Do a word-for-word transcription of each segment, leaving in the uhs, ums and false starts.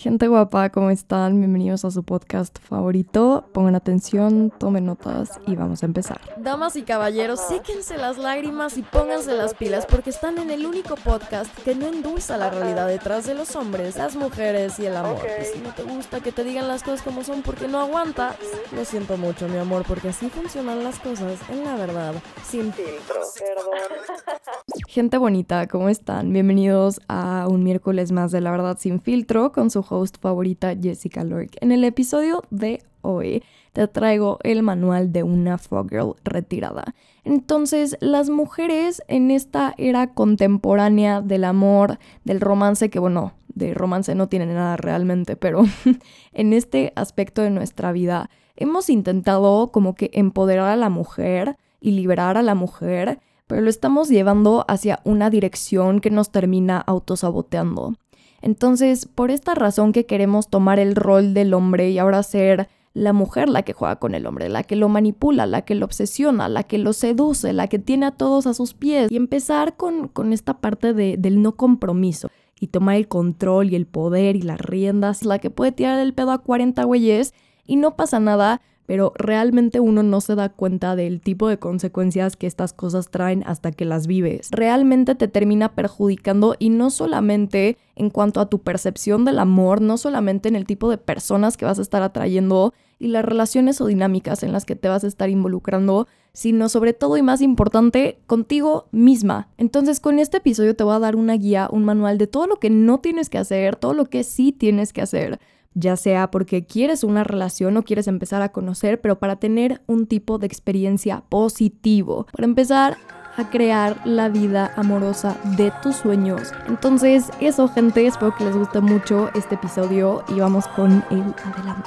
Gente guapa, ¿cómo están? Bienvenidos a su podcast favorito. Pongan atención, tomen notas y vamos a empezar. Damas y caballeros, séquense las lágrimas y pónganse las pilas porque están en el único podcast que no endulza la realidad detrás de los hombres, las mujeres y el amor. Okay. Y si no te gusta que te digan las cosas como son porque no aguantas, lo siento mucho, mi amor, porque así funcionan las cosas en la verdad, sin filtro. Perdón. Gente bonita, ¿cómo están? Bienvenidos a un miércoles más de La Verdad Sin Filtro con su host favorita Jessica Lork. En el episodio de hoy te traigo el manual de una fuckgirl retirada. Entonces, las mujeres en esta era contemporánea del amor, del romance, que bueno, de romance no tienen nada realmente, pero en este aspecto de nuestra vida hemos intentado como que empoderar a la mujer y liberar a la mujer, pero lo estamos llevando hacia una dirección que nos termina autosaboteando. Entonces, por esta razón que queremos tomar el rol del hombre y ahora ser la mujer la que juega con el hombre, la que lo manipula, la que lo obsesiona, la que lo seduce, la que tiene a todos a sus pies, y empezar con, con esta parte de, del no compromiso y tomar el control y el poder y las riendas, la que puede tirar el pedo a cuarenta güeyes y no pasa nada, pero realmente uno no se da cuenta del tipo de consecuencias que estas cosas traen hasta que las vives. Realmente te termina perjudicando, y no solamente en cuanto a tu percepción del amor, no solamente en el tipo de personas que vas a estar atrayendo y las relaciones o dinámicas en las que te vas a estar involucrando, sino sobre todo y más importante, contigo misma. Entonces, con este episodio te voy a dar una guía, un manual de todo lo que no tienes que hacer, todo lo que sí tienes que hacer. Ya sea porque quieres una relación o quieres empezar a conocer, pero para tener un tipo de experiencia positivo, para empezar a crear la vida amorosa de tus sueños. Entonces, eso, gente, espero que les guste mucho este episodio y vamos con el adelanto.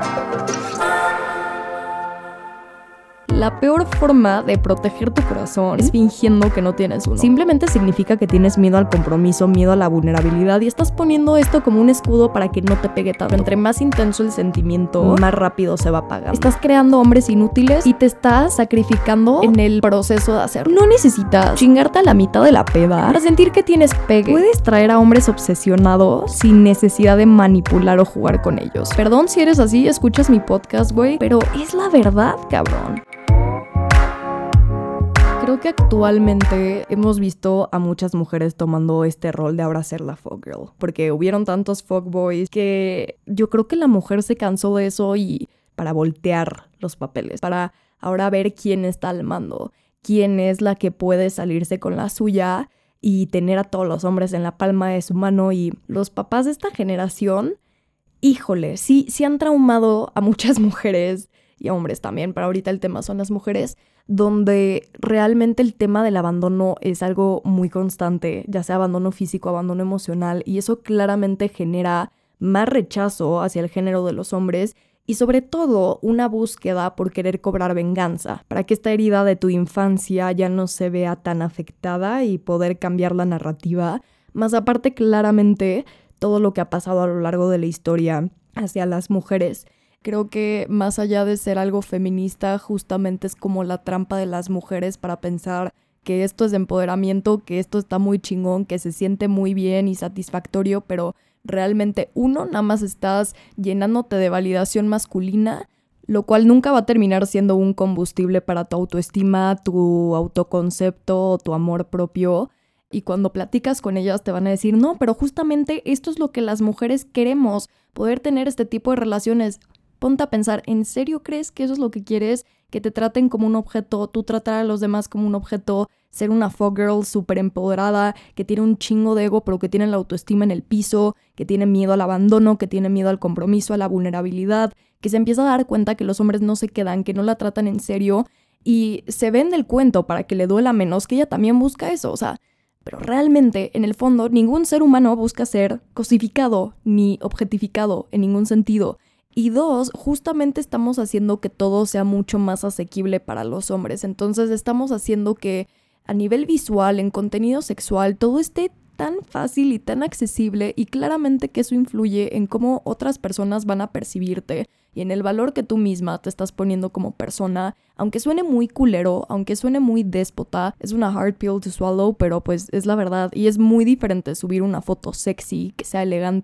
La peor forma de proteger tu corazón es fingiendo que no tienes uno. Simplemente significa que tienes miedo al compromiso, miedo a la vulnerabilidad, y estás poniendo esto como un escudo para que no te pegue tanto. Entre más intenso el sentimiento, más rápido se va apagando. Estás creando hombres inútiles y te estás sacrificando en el proceso de hacerlo. No necesitas chingarte a la mitad de la peda para sentir que tienes pegue. Puedes traer a hombres obsesionados sin necesidad de manipular o jugar con ellos. Perdón si eres así, escuchas mi podcast, güey, pero es la verdad, cabrón. Creo que actualmente hemos visto a muchas mujeres tomando este rol de ahora ser la fuckgirl, porque hubieron tantos fuckboys que yo creo que la mujer se cansó de eso y para voltear los papeles, para ahora ver quién está al mando, quién es la que puede salirse con la suya y tener a todos los hombres en la palma de su mano. Y los papás de esta generación, híjole, sí, sí han traumado a muchas mujeres y a hombres también, pero ahorita el tema son las mujeres, donde realmente el tema del abandono es algo muy constante, ya sea abandono físico, abandono emocional, y eso claramente genera más rechazo hacia el género de los hombres y sobre todo una búsqueda por querer cobrar venganza, para que esta herida de tu infancia ya no se vea tan afectada y poder cambiar la narrativa. Más aparte, claramente, todo lo que ha pasado a lo largo de la historia hacia las mujeres. Creo que más allá de ser algo feminista, justamente es como la trampa de las mujeres para pensar que esto es empoderamiento, que esto está muy chingón, que se siente muy bien y satisfactorio, pero realmente uno, nada más estás llenándote de validación masculina, lo cual nunca va a terminar siendo un combustible para tu autoestima, tu autoconcepto, tu amor propio. Y cuando platicas con ellas te van a decir, no, pero justamente esto es lo que las mujeres queremos, poder tener este tipo de relaciones. Ponte a pensar, ¿en serio crees que eso es lo que quieres? Que te traten como un objeto, tú tratar a los demás como un objeto, ser una fuckgirl súper empoderada, que tiene un chingo de ego, pero que tiene la autoestima en el piso, que tiene miedo al abandono, que tiene miedo al compromiso, a la vulnerabilidad, que se empieza a dar cuenta que los hombres no se quedan, que no la tratan en serio y se vende el cuento para que le duela menos, que ella también busca eso, o sea, pero realmente, en el fondo, ningún ser humano busca ser cosificado ni objetificado en ningún sentido. Y dos, justamente estamos haciendo que todo sea mucho más asequible para los hombres. Entonces estamos haciendo que a nivel visual, en contenido sexual, todo esté tan fácil y tan accesible, y claramente que eso influye en cómo otras personas van a percibirte y en el valor que tú misma te estás poniendo como persona. Aunque suene muy culero, aunque suene muy déspota, es una hard pill to swallow, pero pues es la verdad. Y es muy diferente subir una foto sexy que sea elegante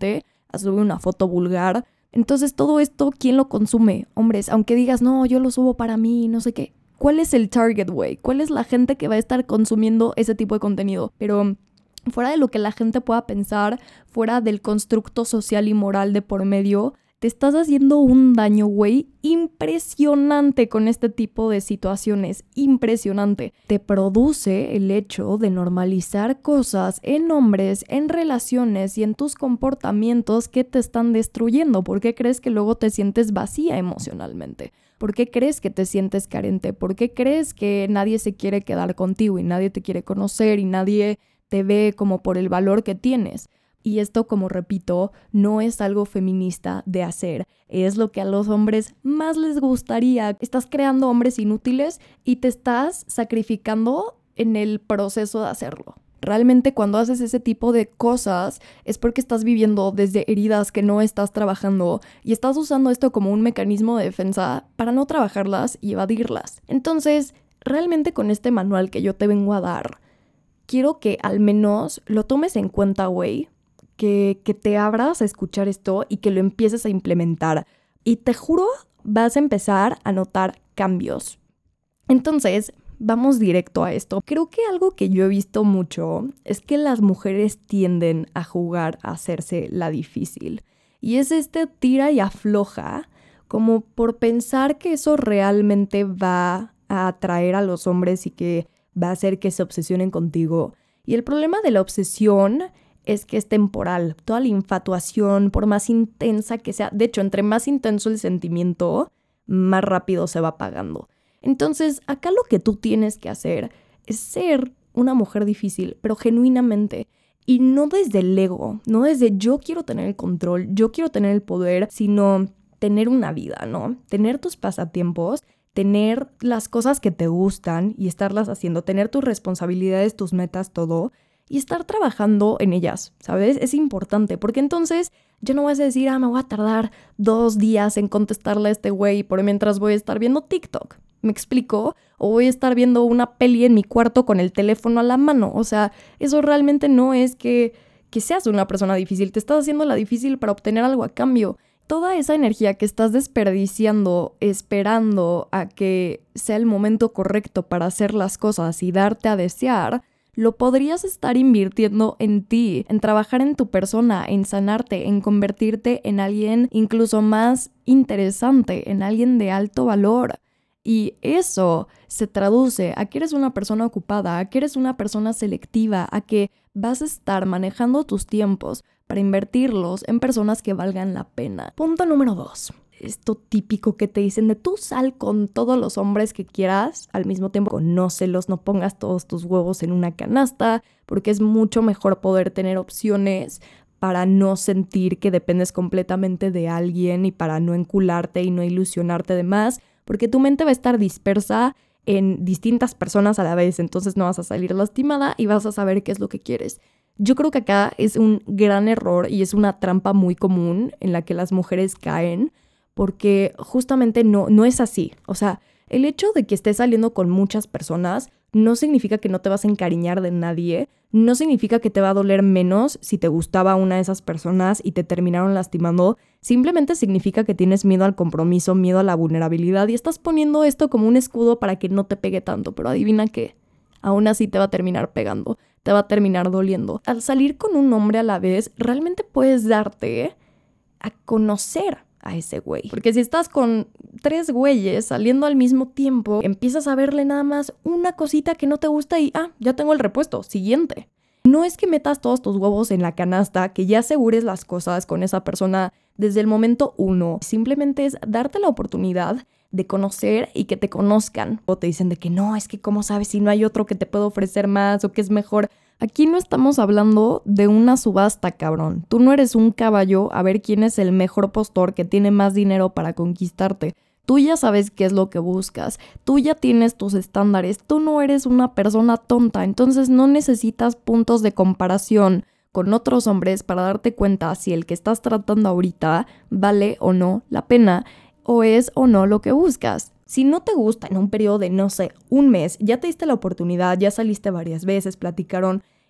a subir una foto vulgar. Entonces todo esto, ¿quién lo consume? Hombres, aunque digas, no, yo lo subo para mí, no sé qué. ¿Cuál es el target, güey? ¿Cuál es la gente que va a estar consumiendo ese tipo de contenido? Pero fuera de lo que la gente pueda pensar, fuera del constructo social y moral de por medio, te estás haciendo un daño, güey, impresionante con este tipo de situaciones, impresionante. Te produce el hecho de normalizar cosas en hombres, en relaciones y en tus comportamientos que te están destruyendo. ¿Por qué crees que luego te sientes vacía emocionalmente? ¿Por qué crees que te sientes carente? ¿Por qué crees que nadie se quiere quedar contigo y nadie te quiere conocer y nadie te ve como por el valor que tienes? Y esto, como repito, no es algo feminista de hacer. Es lo que a los hombres más les gustaría. Estás creando hombres inútiles y te estás sacrificando en el proceso de hacerlo. Realmente cuando haces ese tipo de cosas es porque estás viviendo desde heridas que no estás trabajando y estás usando esto como un mecanismo de defensa para no trabajarlas y evadirlas. Entonces, realmente con este manual que yo te vengo a dar, quiero que al menos lo tomes en cuenta, güey. Que, que te abras a escuchar esto y que lo empieces a implementar. Y te juro, vas a empezar a notar cambios. Entonces, vamos directo a esto. Creo que algo que yo he visto mucho es que las mujeres tienden a jugar a hacerse la difícil. Y es este tira y afloja, como por pensar que eso realmente va a atraer a los hombres y que va a hacer que se obsesionen contigo. Y el problema de la obsesión es que es temporal. Toda la infatuación, por más intensa que sea, de hecho, entre más intenso el sentimiento, más rápido se va apagando. Entonces, acá lo que tú tienes que hacer es ser una mujer difícil, pero genuinamente. Y no desde el ego, no desde yo quiero tener el control, yo quiero tener el poder, sino tener una vida, ¿no? Tener tus pasatiempos, tener las cosas que te gustan y estarlas haciendo, tener tus responsabilidades, tus metas, todo, y estar trabajando en ellas, ¿sabes? Es importante, porque entonces ya no vas a decir, ah, me voy a tardar dos días en contestarle a este güey por mientras voy a estar viendo TikTok. ¿Me explico? O voy a estar viendo una peli en mi cuarto con el teléfono a la mano. O sea, eso realmente no es que, que seas una persona difícil. Te estás haciendo la difícil para obtener algo a cambio. Toda esa energía que estás desperdiciando esperando a que sea el momento correcto para hacer las cosas y darte a desear, lo podrías estar invirtiendo en ti, en trabajar en tu persona, en sanarte, en convertirte en alguien incluso más interesante, en alguien de alto valor. Y eso se traduce a que eres una persona ocupada, a que eres una persona selectiva, a que vas a estar manejando tus tiempos para invertirlos en personas que valgan la pena. Punto número dos. Esto típico que te dicen de tú sal con todos los hombres que quieras, al mismo tiempo conócelos, no pongas todos tus huevos en una canasta, porque es mucho mejor poder tener opciones para no sentir que dependes completamente de alguien y para no encularte y no ilusionarte de más, porque tu mente va a estar dispersa en distintas personas a la vez, entonces no vas a salir lastimada y vas a saber qué es lo que quieres. Yo creo que acá es un gran error y es una trampa muy común en la que las mujeres caen, porque justamente no, no es así. O sea, el hecho de que estés saliendo con muchas personas no significa que no te vas a encariñar de nadie, no significa que te va a doler menos si te gustaba una de esas personas y te terminaron lastimando, simplemente significa que tienes miedo al compromiso, miedo a la vulnerabilidad y estás poniendo esto como un escudo para que no te pegue tanto, pero adivina qué, aún así te va a terminar pegando, te va a terminar doliendo. Al salir con un hombre a la vez, realmente puedes darte a conocer a ese güey. Porque si estás con tres güeyes saliendo al mismo tiempo, empiezas a verle nada más una cosita que no te gusta y, ah, ya tengo el repuesto, siguiente. No es que metas todos tus huevos en la canasta, que ya asegures las cosas con esa persona desde el momento uno. Simplemente es darte la oportunidad de conocer y que te conozcan. O te dicen de que no, es que cómo sabes si no hay otro que te pueda ofrecer más o que es mejor. Aquí no estamos hablando de una subasta, cabrón. Tú no eres un caballo a ver quién es el mejor postor que tiene más dinero para conquistarte. Tú ya sabes qué es lo que buscas. Tú ya tienes tus estándares. Tú no eres una persona tonta. Entonces no necesitas puntos de comparación con otros hombres para darte cuenta si el que estás tratando ahorita vale o no la pena o es o no lo que buscas. Si no te gusta en un periodo de, no sé, un mes, ya te diste la oportunidad, ya saliste varias veces, platicaron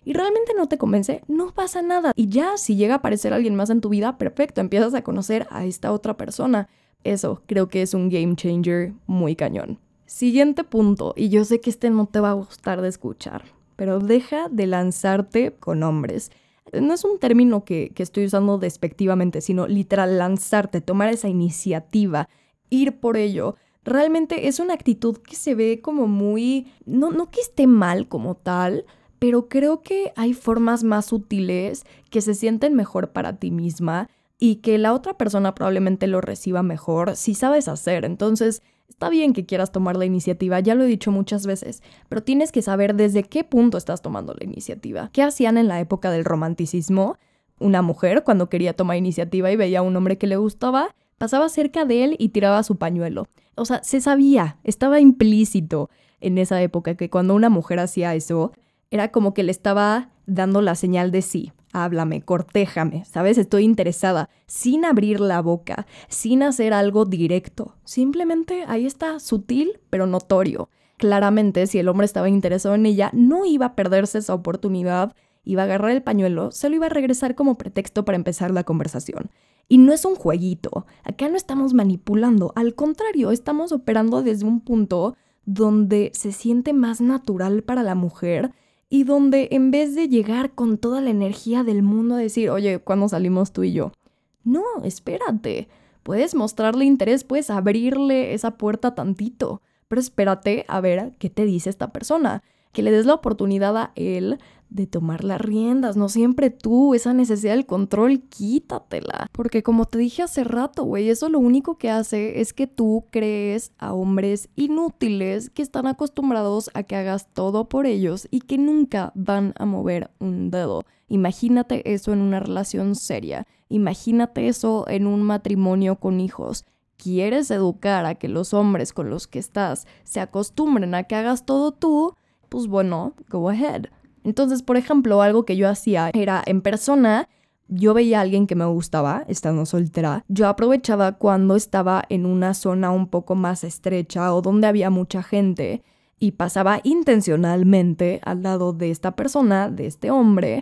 y realmente no te convence, no pasa nada. Y ya, si llega a aparecer alguien más en tu vida, perfecto, empiezas a conocer a esta otra persona. Eso creo que es un game changer muy cañón. Siguiente punto, y yo sé que este no te va a gustar de escuchar, pero deja de lanzarte con hombres. No es un término que, que estoy usando despectivamente, sino literal lanzarte, tomar esa iniciativa, ir por ello. Realmente es una actitud que se ve como muy... No, no que esté mal como tal, pero creo que hay formas más sutiles que se sienten mejor para ti misma y que la otra persona probablemente lo reciba mejor si sabes hacer. Entonces, está bien que quieras tomar la iniciativa, ya lo he dicho muchas veces, pero tienes que saber desde qué punto estás tomando la iniciativa. ¿Qué hacían en la época del romanticismo? Una mujer, cuando quería tomar iniciativa y veía a un hombre que le gustaba, pasaba cerca de él y tiraba su pañuelo. O sea, se sabía, estaba implícito en esa época que cuando una mujer hacía eso, era como que le estaba dando la señal de sí. Háblame, cortéjame, ¿sabes? Estoy interesada, sin abrir la boca, sin hacer algo directo. Simplemente ahí está, sutil, pero notorio. Claramente, si el hombre estaba interesado en ella, no iba a perderse esa oportunidad, iba a agarrar el pañuelo, se lo iba a regresar como pretexto para empezar la conversación. Y no es un jueguito, acá no estamos manipulando, al contrario, estamos operando desde un punto donde se siente más natural para la mujer y donde en vez de llegar con toda la energía del mundo a decir, oye, ¿cuándo salimos tú y yo? No, espérate, puedes mostrarle interés, puedes abrirle esa puerta tantito, pero espérate a ver qué te dice esta persona, que le des la oportunidad a él de tomar las riendas, no siempre tú, esa necesidad del control, quítatela. Porque como te dije hace rato, güey, eso lo único que hace es que tú crees a hombres inútiles que están acostumbrados a que hagas todo por ellos y que nunca van a mover un dedo. Imagínate eso en una relación seria, imagínate eso en un matrimonio con hijos. ¿Quieres educar a que los hombres con los que estás se acostumbren a que hagas todo tú? Pues bueno, go ahead. Entonces, por ejemplo, algo que yo hacía era en persona, yo veía a alguien que me gustaba, estando soltera, yo aprovechaba cuando estaba en una zona un poco más estrecha o donde había mucha gente y pasaba intencionalmente al lado de esta persona, de este hombre,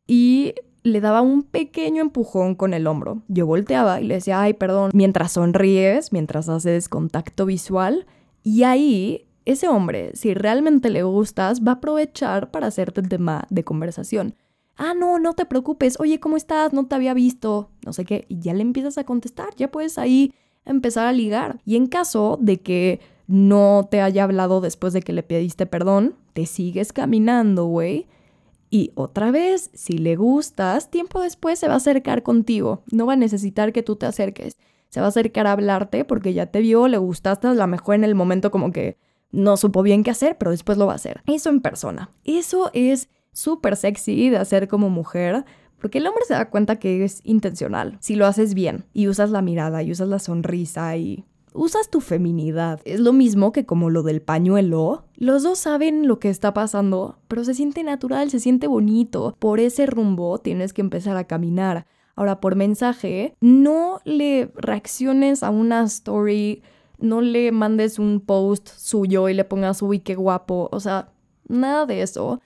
y le daba un pequeño empujón con el hombro. Yo volteaba y le decía, ay, perdón, mientras sonríes, mientras haces contacto visual, y ahí... ese hombre, si realmente le gustas, va a aprovechar para hacerte el tema de conversación. Ah, no, no te preocupes. Oye, ¿cómo estás? No te había visto. No sé qué. Y ya le empiezas a contestar. Ya puedes ahí empezar a ligar. Y en caso de que no te haya hablado después de que le pediste perdón, te sigues caminando, güey. Y otra vez, si le gustas, tiempo después se va a acercar contigo. No va a necesitar que tú te acerques. Se va a acercar a hablarte porque ya te vio, le gustaste, a lo mejor en el momento como que no supo bien qué hacer, pero después lo va a hacer. Eso en persona. Eso es súper sexy de hacer como mujer, porque el hombre se da cuenta que es intencional. Si lo haces bien y usas la mirada y usas la sonrisa y usas tu feminidad. Es lo mismo que como lo del pañuelo. Los dos saben lo que está pasando, pero se siente natural, se siente bonito. Por ese rumbo tienes que empezar a caminar. Ahora, por mensaje, no le reacciones a una story... no le mandes un post suyo y le pongas, uy, qué guapo. O sea, nada de eso.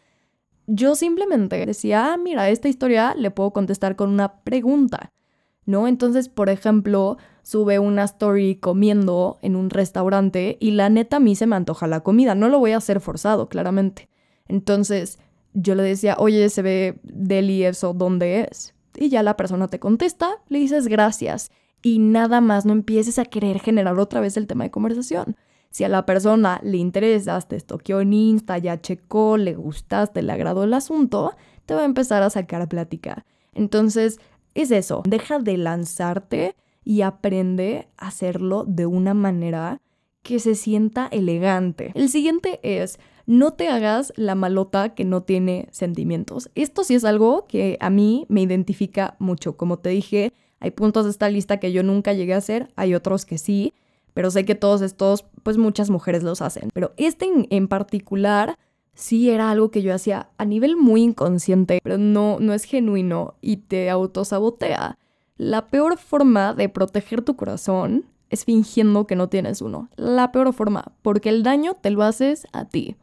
Yo simplemente decía, ah, mira, esta historia le puedo contestar con una pregunta, ¿no? Entonces, por ejemplo, sube una story comiendo en un restaurante y la neta a mí se me antoja la comida. No lo voy a hacer forzado, claramente. Entonces, yo le decía, oye, se ve deli eso, ¿dónde es? Y ya la persona te contesta, le dices gracias. Y nada más, no empieces a querer generar otra vez el tema de conversación. Si a la persona le interesas, te stalkeó en Insta, ya checó, le gustaste, le agradó el asunto, te va a empezar a sacar plática. Entonces, es eso, deja de lanzarte y aprende a hacerlo de una manera que se sienta elegante. El siguiente es, no te hagas la malota que no tiene sentimientos. Esto sí es algo que a mí me identifica mucho. Como te dije, hay puntos de esta lista que yo nunca llegué a hacer, hay otros que sí, pero sé que todos estos, pues muchas mujeres los hacen. Pero este en, en particular sí era algo que yo hacía a nivel muy inconsciente, pero no, no es genuino y te autosabotea. La peor forma de proteger tu corazón es fingiendo que no tienes uno. La peor forma, porque el daño te lo haces a ti.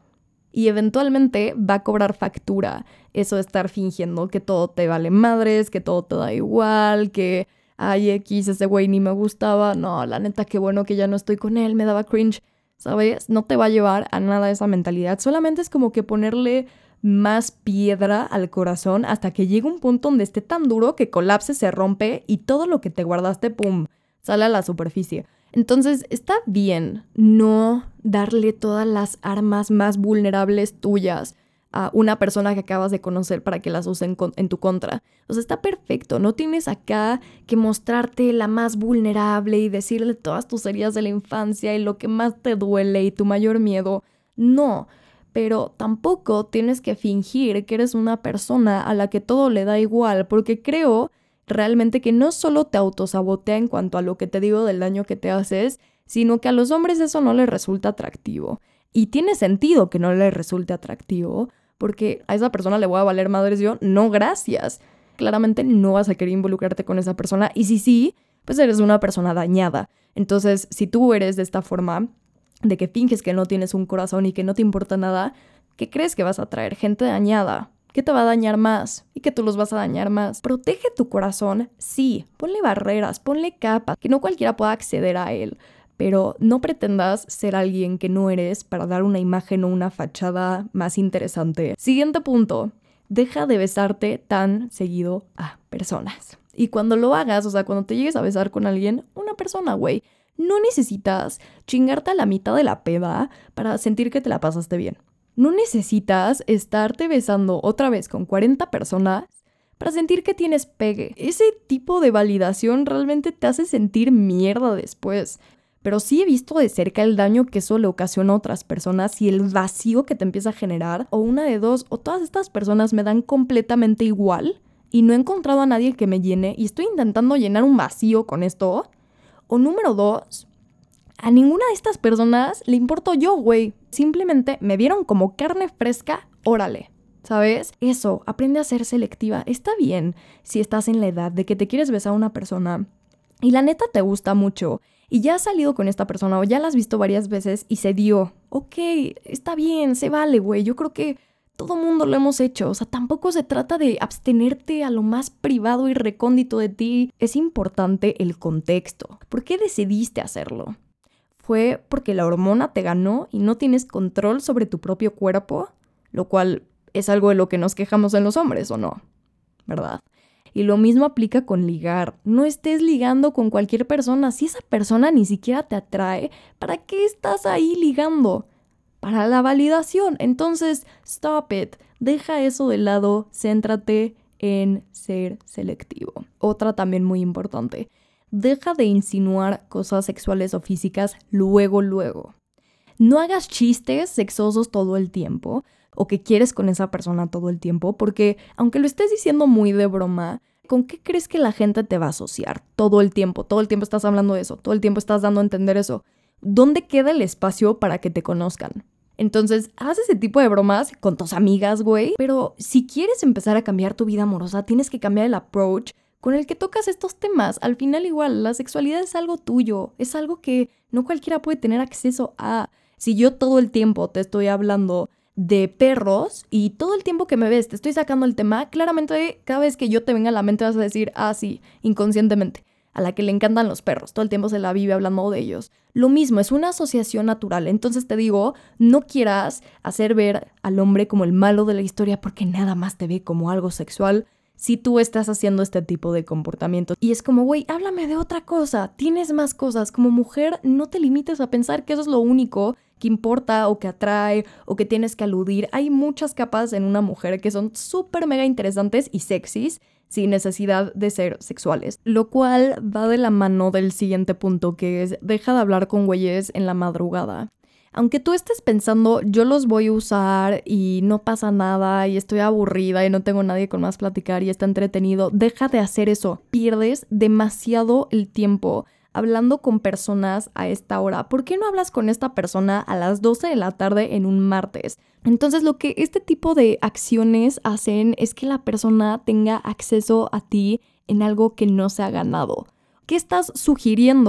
Y eventualmente va a cobrar factura eso de estar fingiendo que todo te vale madres, que todo te da igual, que ay, X, ese güey ni me gustaba. No, la neta, qué bueno que ya no estoy con él, me daba cringe. ¿Sabes? No te va a llevar a nada esa mentalidad. Solamente es como que ponerle más piedra al corazón hasta que llegue un punto donde esté tan duro que colapse, se rompe y todo lo que te guardaste, pum, sale a la superficie. Entonces, está bien no darle todas las armas más vulnerables tuyas a una persona que acabas de conocer para que las usen en, en tu contra. O sea, está perfecto. No tienes acá que mostrarte la más vulnerable y decirle todas tus heridas de la infancia y lo que más te duele y tu mayor miedo. No, pero tampoco tienes que fingir que eres una persona a la que todo le da igual, porque creo realmente que no solo te autosabotea en cuanto a lo que te digo del daño que te haces, sino que a los hombres eso no les resulta atractivo. Y tiene sentido que no les resulte atractivo, porque a esa persona le voy a valer madres yo, no gracias. Claramente no vas a querer involucrarte con esa persona, y si sí, pues eres una persona dañada. Entonces, si tú eres de esta forma, de que finges que no tienes un corazón y que no te importa nada, ¿qué crees que vas a traer? Gente dañada. ¿Qué te va a dañar más? Y que tú los vas a dañar más. Protege tu corazón, sí. Ponle barreras, ponle capas, que no cualquiera pueda acceder a él. Pero no pretendas ser alguien que no eres para dar una imagen o una fachada más interesante. Siguiente punto. Deja de besarte tan seguido a personas. Y cuando lo hagas, o sea, cuando te llegues a besar con alguien, una persona, güey, no necesitas chingarte a la mitad de la peda para sentir que te la pasaste bien. No necesitas estarte besando otra vez con cuarenta personas para sentir que tienes pegue. Ese tipo de validación realmente te hace sentir mierda después. Pero sí he visto de cerca el daño que eso le ocasiona a otras personas y el vacío que te empieza a generar. O una de dos, o todas estas personas me dan completamente igual y no he encontrado a nadie que me llene y estoy intentando llenar un vacío con esto. O número dos, a ninguna de estas personas le importo yo, güey. Simplemente me vieron como carne fresca, órale, ¿sabes? Eso, aprende a ser selectiva. Está bien si estás en la edad de que te quieres besar a una persona y la neta te gusta mucho y ya has salido con esta persona o ya la has visto varias veces y se dio. Ok, está bien, se vale, güey. Yo creo que todo mundo lo hemos hecho. O sea, tampoco se trata de abstenerte a lo más privado y recóndito de ti. Es importante el contexto. ¿Por qué decidiste hacerlo? ¿Fue porque la hormona te ganó y no tienes control sobre tu propio cuerpo? Lo cual es algo de lo que nos quejamos en los hombres, ¿o no? ¿Verdad? Y lo mismo aplica con ligar. No estés ligando con cualquier persona. Si esa persona ni siquiera te atrae, ¿para qué estás ahí ligando? Para la validación. Entonces, stop it. Deja eso de lado. Céntrate en ser selectivo. Otra también muy importante. Deja de insinuar cosas sexuales o físicas luego, luego. No hagas chistes sexosos todo el tiempo o que quieres con esa persona todo el tiempo, porque aunque lo estés diciendo muy de broma, ¿con qué crees que la gente te va a asociar todo el tiempo? Todo el tiempo estás hablando de eso, todo el tiempo estás dando a entender eso. ¿Dónde queda el espacio para que te conozcan? Entonces, haz ese tipo de bromas con tus amigas, güey. Pero si quieres empezar a cambiar tu vida amorosa, tienes que cambiar el approach con el que tocas estos temas. Al final igual, la sexualidad es algo tuyo, es algo que no cualquiera puede tener acceso a. Si yo todo el tiempo te estoy hablando de perros y todo el tiempo que me ves te estoy sacando el tema, claramente cada vez que yo te venga a la mente vas a decir, ah, sí, inconscientemente, a la que le encantan los perros, todo el tiempo se la vive hablando de ellos. Lo mismo, es una asociación natural. Entonces te digo, no quieras hacer ver al hombre como el malo de la historia porque nada más te ve como algo sexual si tú estás haciendo este tipo de comportamientos. Y es como, güey, háblame de otra cosa, tienes más cosas. Como mujer, no te limites a pensar que eso es lo único que importa o que atrae o que tienes que aludir. Hay muchas capas en una mujer que son súper mega interesantes y sexys sin necesidad de ser sexuales. Lo cual va de la mano del siguiente punto, que es deja de hablar con güeyes en la madrugada. Aunque tú estés pensando, yo los voy a usar y no pasa nada y estoy aburrida y no tengo nadie con más platicar y está entretenido, deja de hacer eso. Pierdes demasiado el tiempo hablando con personas a esta hora. ¿Por qué no hablas con esta persona a las doce de la tarde en un martes? Entonces, lo que este tipo de acciones hacen es que la persona tenga acceso a ti en algo que no se ha ganado. ¿Qué estás sugiriendo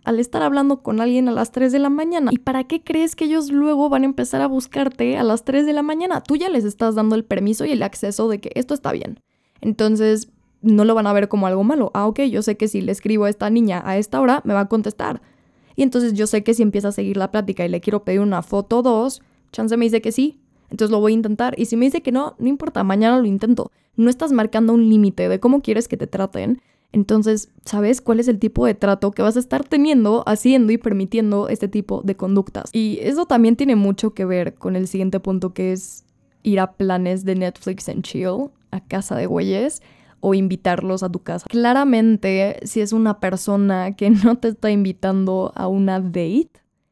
al estar hablando con alguien a las tres de la mañana. ¿Y para qué crees que ellos luego van a empezar a buscarte a las tres de la mañana? Tú ya les estás dando el permiso y el acceso de que esto está bien. Entonces, no lo van a ver como algo malo. Ah, ok, yo sé que si le escribo a esta niña a esta hora, me va a contestar. Y entonces yo sé que si empieza a seguir la plática y le quiero pedir una foto o dos, chance me dice que sí. Entonces lo voy a intentar. Y si me dice que no, no importa, mañana lo intento. No estás marcando un límite de cómo quieres que te traten. Entonces, ¿sabes cuál es el tipo de trato que vas a estar teniendo, haciendo y permitiendo este tipo de conductas? Y eso también tiene mucho que ver con el siguiente punto, que es ir a planes de Netflix and chill, a casa de güeyes, o invitarlos a tu casa. Claramente, si es una persona que no te está invitando a una date,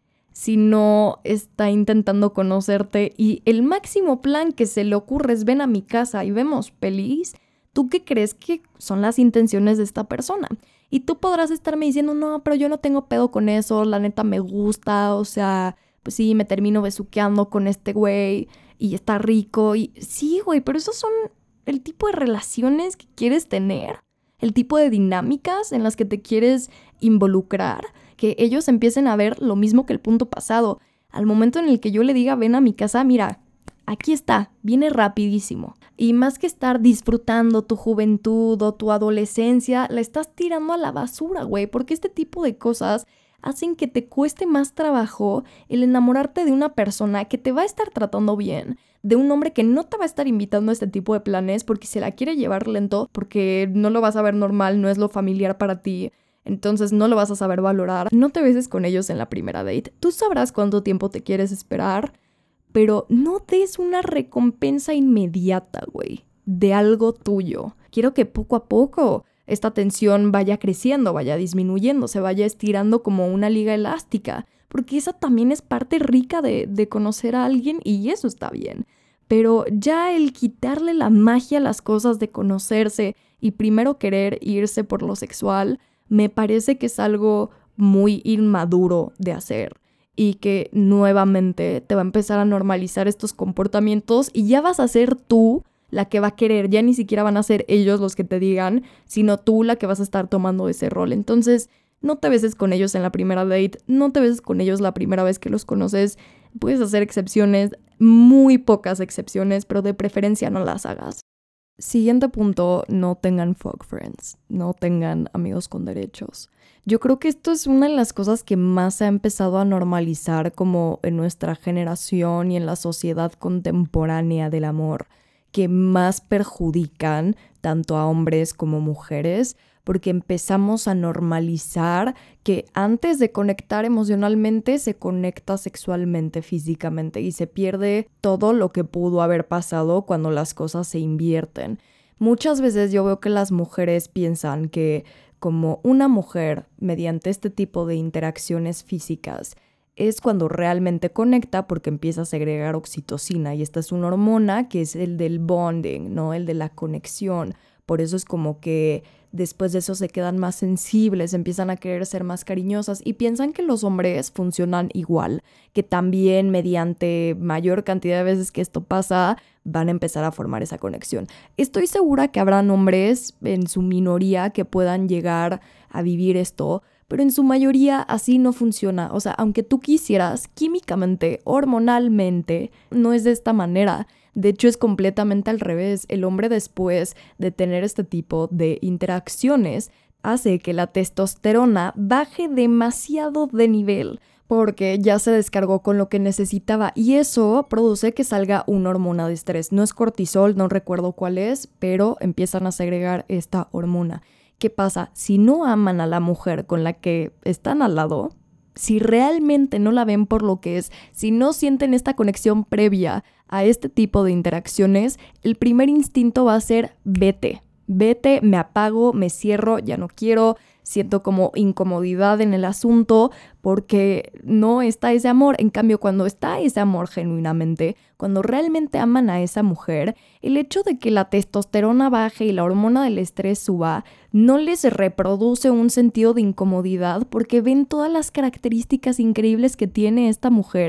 si no está intentando conocerte y el máximo plan que se le ocurre es ven a mi casa y vemos pelis, ¿tú qué crees que son las intenciones de esta persona? Y tú podrás estarme diciendo, no, pero yo no tengo pedo con eso, la neta me gusta, o sea, pues sí, me termino besuqueando con este güey y está rico. Y sí, güey, pero esos son el tipo de relaciones que quieres tener, el tipo de dinámicas en las que te quieres involucrar, que ellos empiecen a ver lo mismo que el punto pasado. Al momento en el que yo le diga, ven a mi casa, mira, aquí está, viene rapidísimo. Y más que estar disfrutando tu juventud o tu adolescencia, la estás tirando a la basura, güey, porque este tipo de cosas hacen que te cueste más trabajo el enamorarte de una persona que te va a estar tratando bien, de un hombre que no te va a estar invitando a este tipo de planes porque se la quiere llevar lento, porque no lo vas a ver normal, no es lo familiar para ti, entonces no lo vas a saber valorar. No te beses con ellos en la primera date. Tú sabrás cuánto tiempo te quieres esperar, pero no des una recompensa inmediata, güey, de algo tuyo. Quiero que poco a poco esta tensión vaya creciendo, vaya disminuyendo, se vaya estirando como una liga elástica, porque esa también es parte rica de, de conocer a alguien y eso está bien. Pero ya el quitarle la magia a las cosas de conocerse y primero querer irse por lo sexual, me parece que es algo muy inmaduro de hacer. Y que nuevamente te va a empezar a normalizar estos comportamientos y ya vas a ser tú la que va a querer, ya ni siquiera van a ser ellos los que te digan, sino tú la que vas a estar tomando ese rol. Entonces, no te beses con ellos en la primera date, no te beses con ellos la primera vez que los conoces. Puedes hacer excepciones, muy pocas excepciones, pero de preferencia no las hagas. Siguiente punto, no tengan fuck friends, no tengan amigos con derechos. Yo creo que esto es una de las cosas que más se ha empezado a normalizar como en nuestra generación y en la sociedad contemporánea del amor, que más perjudican tanto a hombres como mujeres, porque empezamos a normalizar que antes de conectar emocionalmente se conecta sexualmente, físicamente, y se pierde todo lo que pudo haber pasado cuando las cosas se invierten. Muchas veces yo veo que las mujeres piensan que como una mujer, mediante este tipo de interacciones físicas, es cuando realmente conecta porque empieza a segregar oxitocina y esta es una hormona que es el del bonding, ¿no? El de la conexión. Por eso es como que después de eso se quedan más sensibles, empiezan a querer ser más cariñosas y piensan que los hombres funcionan igual, que también mediante mayor cantidad de veces que esto pasa van a empezar a formar esa conexión. Estoy segura que habrán hombres en su minoría que puedan llegar a vivir esto, pero en su mayoría así no funciona. O sea, aunque tú quisieras, químicamente, hormonalmente, no es de esta manera. De hecho, es completamente al revés. El hombre, después de tener este tipo de interacciones, hace que la testosterona baje demasiado de nivel porque ya se descargó con lo que necesitaba y eso produce que salga una hormona de estrés. No es cortisol, no recuerdo cuál es, pero empiezan a segregar esta hormona. ¿Qué pasa? Si no aman a la mujer con la que están al lado, si realmente no la ven por lo que es, si no sienten esta conexión previa a este tipo de interacciones, el primer instinto va a ser vete, vete, me apago, me cierro, ya no quiero, siento como incomodidad en el asunto porque no está ese amor. En cambio, cuando está ese amor genuinamente, cuando realmente aman a esa mujer, el hecho de que la testosterona baje y la hormona del estrés suba no les reproduce un sentido de incomodidad porque ven todas las características increíbles que tiene esta mujer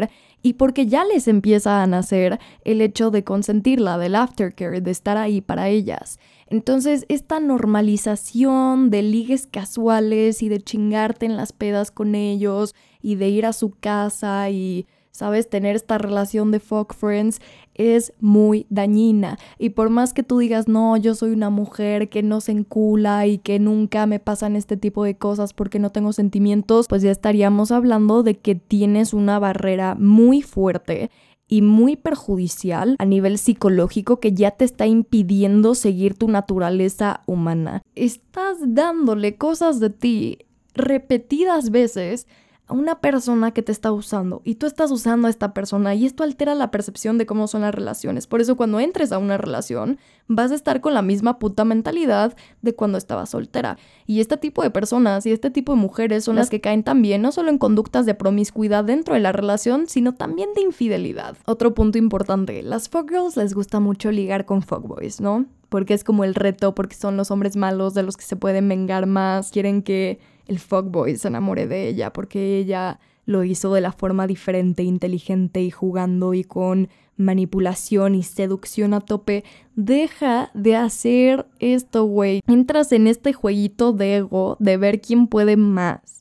Y porque ya les empieza a nacer el hecho de consentirla, del aftercare, de estar ahí para ellas. Entonces, esta normalización de ligues casuales y de chingarte en las pedas con ellos y de ir a su casa y, ¿sabes?, tener esta relación de fuck friends es muy dañina. Y por más que tú digas, no, yo soy una mujer que no se encula y que nunca me pasan este tipo de cosas porque no tengo sentimientos, pues ya estaríamos hablando de que tienes una barrera muy fuerte y muy perjudicial a nivel psicológico que ya te está impidiendo seguir tu naturaleza humana. Estás dándole cosas de ti repetidas veces a una persona que te está usando y tú estás usando a esta persona y esto altera la percepción de cómo son las relaciones. Por eso cuando entres a una relación vas a estar con la misma puta mentalidad de cuando estabas soltera. Y este tipo de personas y este tipo de mujeres son las que caen también no solo en conductas de promiscuidad dentro de la relación, sino también de infidelidad. Otro punto importante, las fuckgirls les gusta mucho ligar con fuckboys, ¿no? Porque es como el reto, porque son los hombres malos de los que se pueden vengar más, quieren que el fuckboy se enamore de ella porque ella lo hizo de la forma diferente, inteligente y jugando y con manipulación y seducción a tope. Deja de hacer esto, güey. Entras en este jueguito de ego de ver quién puede más.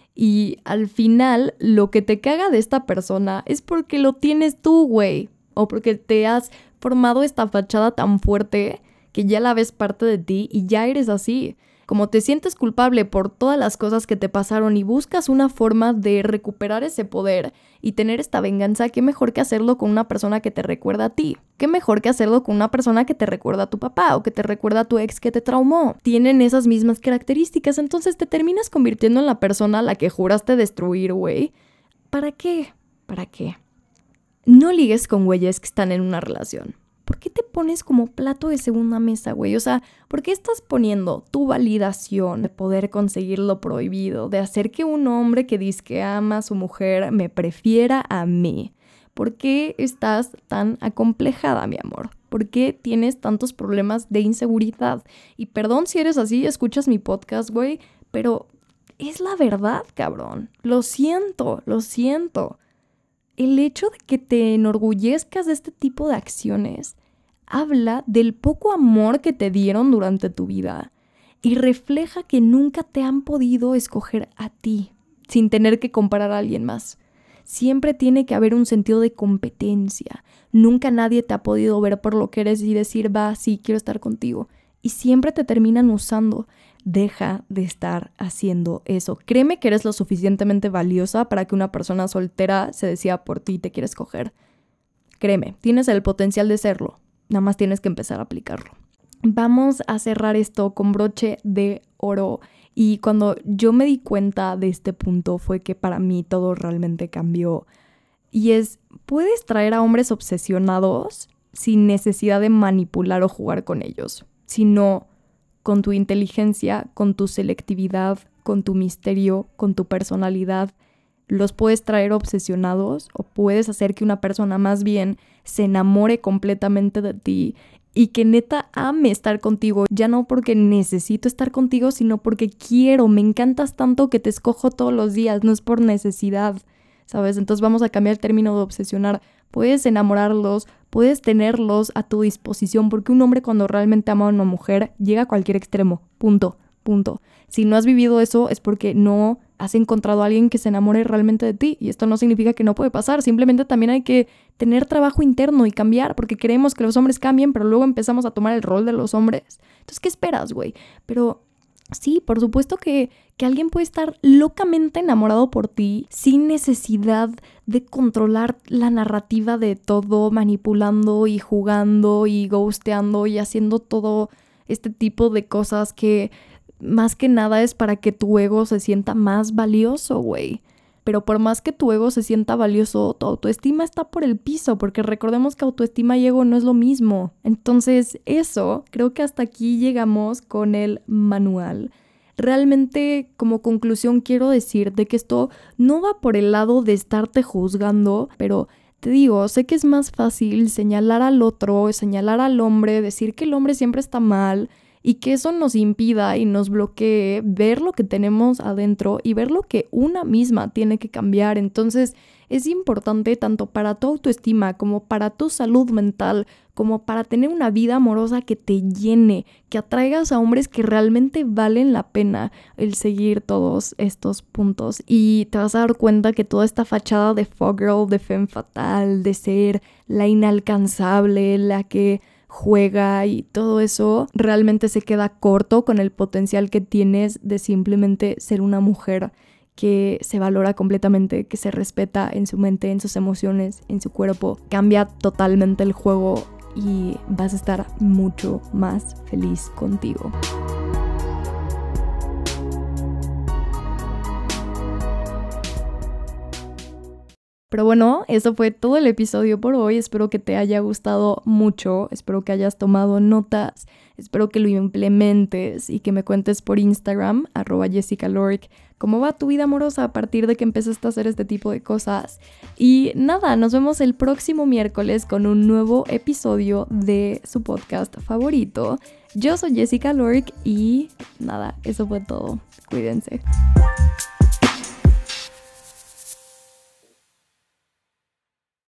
Y al final, lo que te caga de esta persona es porque lo tienes tú, güey. O porque te has formado esta fachada tan fuerte que ya la ves parte de ti y ya eres así. Como te sientes culpable por todas las cosas que te pasaron y buscas una forma de recuperar ese poder y tener esta venganza, qué mejor que hacerlo con una persona que te recuerda a ti. Qué mejor que hacerlo con una persona que te recuerda a tu papá o que te recuerda a tu ex que te traumó. Tienen esas mismas características, entonces te terminas convirtiendo en la persona a la que juraste destruir, güey. ¿Para qué? ¿Para qué? No ligues con güeyes que están en una relación. ¿Por qué te pones como plato de segunda mesa, güey? O sea, ¿por qué estás poniendo tu validación de poder conseguir lo prohibido? De hacer que un hombre que dice que ama a su mujer me prefiera a mí. ¿Por qué estás tan acomplejada, mi amor? ¿Por qué tienes tantos problemas de inseguridad? Y perdón si eres así, escuchas mi podcast, güey, pero es la verdad, cabrón. Lo siento, lo siento. El hecho de que te enorgullezcas de este tipo de acciones habla del poco amor que te dieron durante tu vida y refleja que nunca te han podido escoger a ti sin tener que comparar a alguien más. Siempre tiene que haber un sentido de competencia. Nunca nadie te ha podido ver por lo que eres y decir, va, sí, quiero estar contigo. Y siempre te terminan usando. Deja de estar haciendo eso. Créeme que eres lo suficientemente valiosa para que una persona soltera se decida por ti y te quiera escoger. Créeme, tienes el potencial de serlo. Nada más tienes que empezar a aplicarlo. Vamos a cerrar esto con broche de oro. Y cuando yo me di cuenta de este punto fue que para mí todo realmente cambió. Y es, puedes traer a hombres obsesionados sin necesidad de manipular o jugar con ellos, sino con tu inteligencia, con tu selectividad, con tu misterio, con tu personalidad. Los puedes traer obsesionados o puedes hacer que una persona más bien se enamore completamente de ti y que neta ame estar contigo, ya no porque necesito estar contigo, sino porque quiero, me encantas tanto que te escojo todos los días, no es por necesidad, ¿sabes? Entonces vamos a cambiar el término de obsesionar. Puedes enamorarlos, puedes tenerlos a tu disposición, porque un hombre cuando realmente ama a una mujer llega a cualquier extremo, punto, punto. Si no has vivido eso es porque no has encontrado a alguien que se enamore realmente de ti, y esto no significa que no puede pasar, simplemente también hay que tener trabajo interno y cambiar, porque queremos que los hombres cambien, pero luego empezamos a tomar el rol de los hombres. Entonces, ¿qué esperas, güey? Pero sí, por supuesto que, que alguien puede estar locamente enamorado por ti sin necesidad de controlar la narrativa de todo, manipulando y jugando y ghosteando y haciendo todo este tipo de cosas que más que nada es para que tu ego se sienta más valioso, güey. Pero por más que tu ego se sienta valioso, tu autoestima está por el piso, porque recordemos que autoestima y ego no es lo mismo. Entonces, eso, creo que hasta aquí llegamos con el manual. Realmente, como conclusión, quiero decir de que esto no va por el lado de estarte juzgando, pero te digo, sé que es más fácil señalar al otro, señalar al hombre, decir que el hombre siempre está mal y que eso nos impida y nos bloquee ver lo que tenemos adentro y ver lo que una misma tiene que cambiar. Entonces es importante tanto para tu autoestima como para tu salud mental, como para tener una vida amorosa que te llene, que atraigas a hombres que realmente valen la pena el seguir todos estos puntos. Y te vas a dar cuenta que toda esta fachada de fuck girl, de femme fatal, de ser la inalcanzable, la que juega y todo eso, realmente se queda corto con el potencial que tienes de simplemente ser una mujer que se valora completamente, que se respeta en su mente, en sus emociones, en su cuerpo. Cambia totalmente el juego y vas a estar mucho más feliz contigo. Pero bueno, eso fue todo el episodio por hoy. Espero que te haya gustado mucho, espero que hayas tomado notas, espero que lo implementes y que me cuentes por Instagram, arroba Jessica Lorick, cómo va tu vida amorosa a partir de que empezaste a hacer este tipo de cosas. Y nada, nos vemos el próximo miércoles con un nuevo episodio de su podcast favorito. Yo soy Jessica Lorick y nada, eso fue todo. Cuídense.